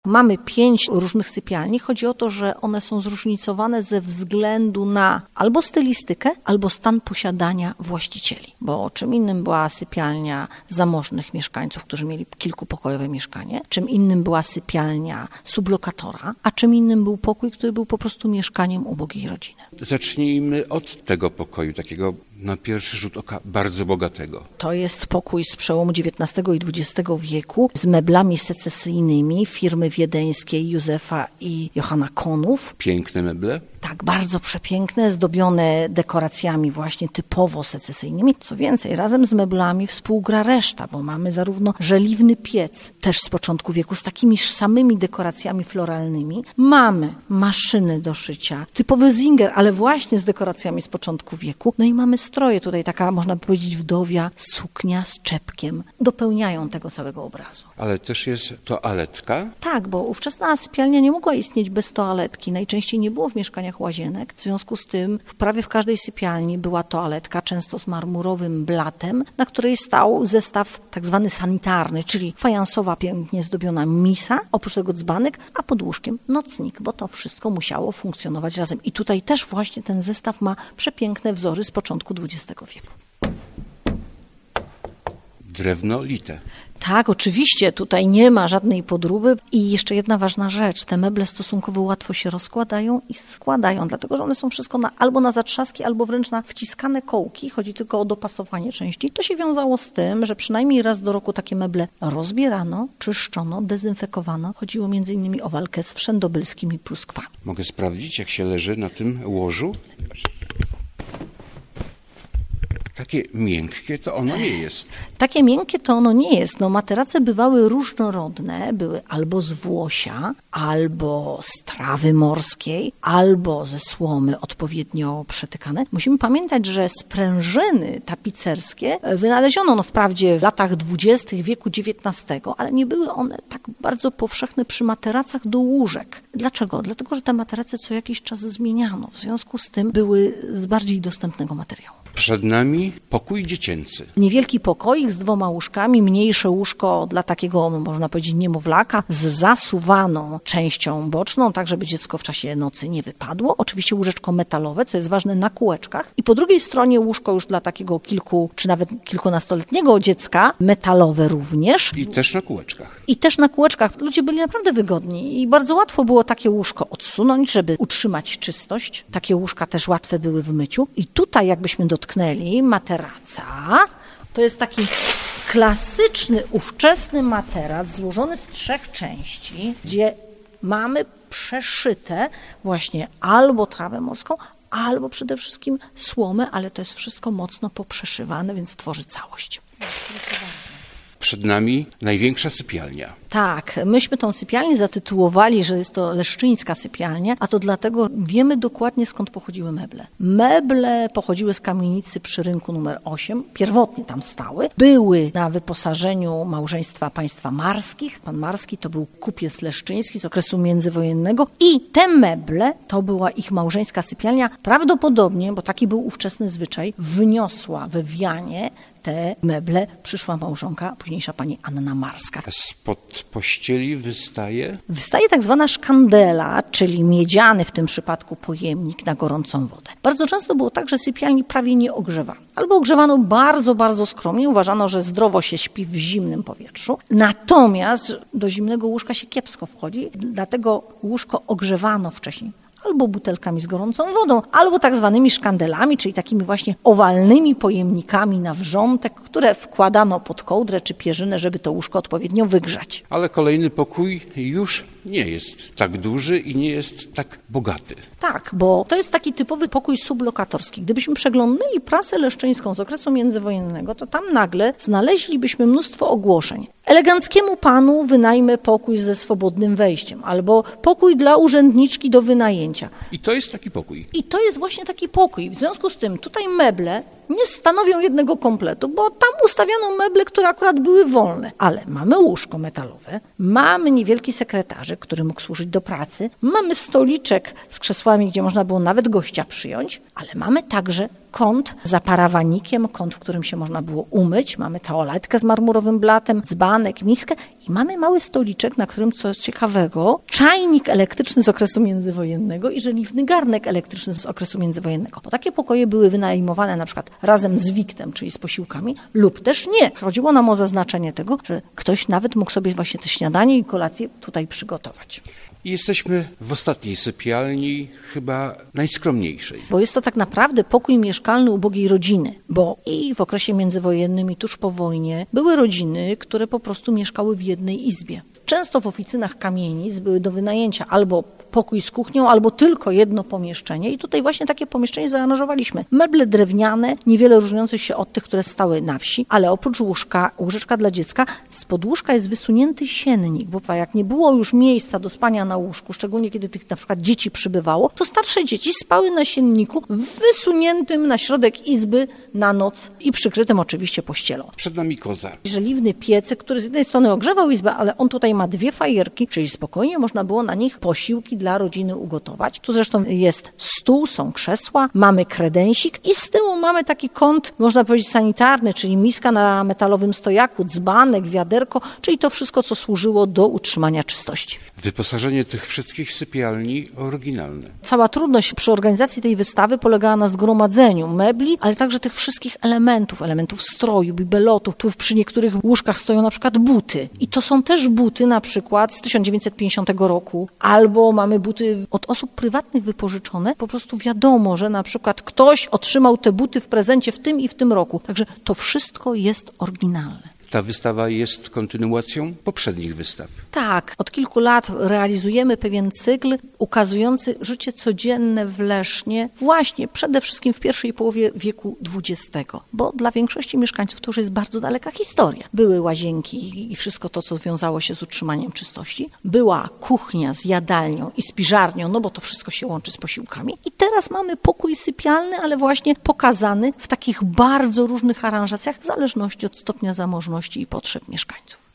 Mamy 5 różnych sypialni. Chodzi o to, że one są zróżnicowane ze względu na albo stylistykę, albo stan posiadania właścicieli. Bo czym innym była sypialnia zamożnych mieszkańców, którzy mieli kilkupokojowe mieszkanie, czym innym była sypialnia sublokatora, a czym innym był pokój, który był po prostu mieszkaniem ubogiej rodziny. Zacznijmy od tego pokoju, takiego na pierwszy rzut oka bardzo bogatego. To jest pokój z przełomu XIX i XX wieku z meblami secesyjnymi firmy wiedeńskiej Józefa i Johanna Konów. Piękne meble? Tak, bardzo przepiękne, zdobione dekoracjami właśnie typowo secesyjnymi. Co więcej, razem z meblami współgra reszta, bo mamy zarówno żeliwny piec, też z początku wieku, z takimi samymi dekoracjami floralnymi. Mamy maszyny do szycia, typowy Singer, ale właśnie z dekoracjami z początku wieku. No i mamy stroje, tutaj taka, można powiedzieć, wdowia suknia z czepkiem. Dopełniają tego całego obrazu. Ale też jest toaletka? Tak, bo ówczesna sypialnia nie mogła istnieć bez toaletki. Najczęściej nie było w mieszkaniach łazienek. W związku z tym prawie w każdej sypialni była toaletka, często z marmurowym blatem, na której stał zestaw tak zwany sanitarny, czyli fajansowa, pięknie zdobiona misa, oprócz tego dzbanek, a pod łóżkiem nocnik, bo to wszystko musiało funkcjonować razem. I tutaj też właśnie ten zestaw ma przepiękne wzory z początku XX wieku. Drewno lite. Tak, oczywiście, tutaj nie ma żadnej podróby. I jeszcze jedna ważna rzecz, te meble stosunkowo łatwo się rozkładają i składają, dlatego że one są wszystko albo na zatrzaski, albo wręcz na wciskane kołki, chodzi tylko o dopasowanie części. To się wiązało z tym, że przynajmniej raz do roku takie meble rozbierano, czyszczono, dezynfekowano. Chodziło m.in. o walkę z wszędobylskimi pluskwami. Mogę sprawdzić, jak się leży na tym łożu? Takie miękkie to ono nie jest. Takie miękkie to ono nie jest. No, materace bywały różnorodne, były albo z włosia, albo z trawy morskiej, albo ze słomy odpowiednio przetykane. Musimy pamiętać, że sprężyny tapicerskie wynaleziono wprawdzie w latach 20. wieku XIX, ale nie były one tak bardzo powszechne przy materacach do łóżek. Dlaczego? Dlatego, że te materace co jakiś czas zmieniano. W związku z tym były z bardziej dostępnego materiału. Przed nami pokój dziecięcy. Niewielki pokoik z 2 łóżkami, mniejsze łóżko dla takiego, można powiedzieć, niemowlaka z zasuwaną częścią boczną, tak żeby dziecko w czasie nocy nie wypadło. Oczywiście łóżeczko metalowe, co jest ważne, na kółeczkach. I po drugiej stronie łóżko już dla takiego czy nawet kilkunastoletniego dziecka, metalowe również. I też na kółeczkach. I też na kółeczkach. Ludzie byli naprawdę wygodni i bardzo łatwo było takie łóżko odsunąć, żeby utrzymać czystość. Takie łóżka też łatwe były w myciu. I tutaj jakbyśmy dotknęli materaca, to jest taki klasyczny, ówczesny materac złożony z 3 części, gdzie mamy przeszyte właśnie albo trawę morską, albo przede wszystkim słomę, ale to jest wszystko mocno poprzeszywane, więc tworzy całość. Przed nami największa sypialnia. Tak, myśmy tą sypialnię zatytułowali, że jest to leszczyńska sypialnia, a to dlatego wiemy dokładnie, skąd pochodziły meble. Meble pochodziły z kamienicy przy rynku numer 8, pierwotnie tam stały. Były na wyposażeniu małżeństwa państwa Marskich. Pan Marski to był kupiec leszczyński z okresu międzywojennego i te meble to była ich małżeńska sypialnia. Prawdopodobnie, bo taki był ówczesny zwyczaj, wniosła we wianie te meble przyszła małżonka, późniejsza pani Anna Marska. Spod pościeli wystaje? Wystaje tak zwana szkandela, czyli miedziany w tym przypadku pojemnik na gorącą wodę. Bardzo często było tak, że sypialni prawie nie ogrzewano. Albo ogrzewano bardzo, bardzo skromnie. Uważano, że zdrowo się śpi w zimnym powietrzu. Natomiast do zimnego łóżka się kiepsko wchodzi, dlatego łóżko ogrzewano wcześniej. Albo butelkami z gorącą wodą, albo tak zwanymi szkandelami, czyli takimi właśnie owalnymi pojemnikami na wrzątek, które wkładano pod kołdrę czy pierzynę, żeby to łóżko odpowiednio wygrzać. Ale kolejny pokój już nie jest tak duży i nie jest tak bogaty. Tak, bo to jest taki typowy pokój sublokatorski. Gdybyśmy przeglądnęli prasę leszczyńską z okresu międzywojennego, to tam nagle znaleźlibyśmy mnóstwo ogłoszeń. Eleganckiemu panu wynajmę pokój ze swobodnym wejściem, albo pokój dla urzędniczki do wynajęcia. I to jest taki pokój. I to jest właśnie taki pokój. W związku z tym tutaj meble nie stanowią jednego kompletu, bo tam ustawiano meble, które akurat były wolne. Ale mamy łóżko metalowe, mamy niewielki sekretarzyk, który mógł służyć do pracy, mamy stoliczek z krzesłami, gdzie można było nawet gościa przyjąć, ale mamy także kąt za parawanikiem, kąt, w którym się można było umyć. Mamy toaletkę z marmurowym blatem, dzbanek, miskę i mamy mały stoliczek, na którym, co jest ciekawego, czajnik elektryczny z okresu międzywojennego i żeliwny garnek elektryczny z okresu międzywojennego. Bo takie pokoje były wynajmowane na przykład razem z wiktem, czyli z posiłkami, lub też nie. Chodziło nam o zaznaczenie tego, że ktoś nawet mógł sobie właśnie te śniadanie i kolację tutaj przygotować. Jesteśmy w ostatniej sypialni, chyba najskromniejszej. Bo jest to tak naprawdę pokój mieszkalny ubogiej rodziny, bo i w okresie międzywojennym, i tuż po wojnie były rodziny, które po prostu mieszkały w jednej izbie. Często w oficynach kamienic były do wynajęcia albo pokój z kuchnią, albo tylko jedno pomieszczenie i tutaj właśnie takie pomieszczenie zaaranżowaliśmy. Meble drewniane, niewiele różniące się od tych, które stały na wsi, ale oprócz łóżka, łóżeczka dla dziecka, spod łóżka jest wysunięty siennik, bo jak nie było już miejsca do spania na łóżku, szczególnie kiedy tych na przykład dzieci przybywało, to starsze dzieci spały na sienniku wysuniętym na środek izby na noc i przykrytym oczywiście pościelą. Przed nami koza. Żeliwny piecek, który z jednej strony ogrzewał izbę, ale on tutaj ma 2 fajerki, czyli spokojnie można było na nich posiłki dla rodziny ugotować. Tu zresztą jest stół, są krzesła, mamy kredensik i z tyłu mamy taki kąt, można powiedzieć sanitarny, czyli miska na metalowym stojaku, dzbanek, wiaderko, czyli to wszystko, co służyło do utrzymania czystości. Wyposażenie tych wszystkich sypialni oryginalne. Cała trudność przy organizacji tej wystawy polegała na zgromadzeniu mebli, ale także tych wszystkich elementów stroju, bibelotów. Tu przy niektórych łóżkach stoją na przykład buty. I to są też buty na przykład z 1950 roku, albo mamy buty od osób prywatnych wypożyczone. Po prostu wiadomo, że na przykład ktoś otrzymał te buty w prezencie w tym i w tym roku. Także to wszystko jest oryginalne. Ta wystawa jest kontynuacją poprzednich wystaw. Tak, od kilku lat realizujemy pewien cykl ukazujący życie codzienne w Lesznie właśnie przede wszystkim w pierwszej połowie wieku XX, bo dla większości mieszkańców to już jest bardzo daleka historia. Były łazienki i wszystko to, co związało się z utrzymaniem czystości. Była kuchnia z jadalnią i z piżarnią, no bo to wszystko się łączy z posiłkami. I teraz mamy pokój sypialny, ale właśnie pokazany w takich bardzo różnych aranżacjach w zależności od stopnia zamożności i potrzeb mieszkańców.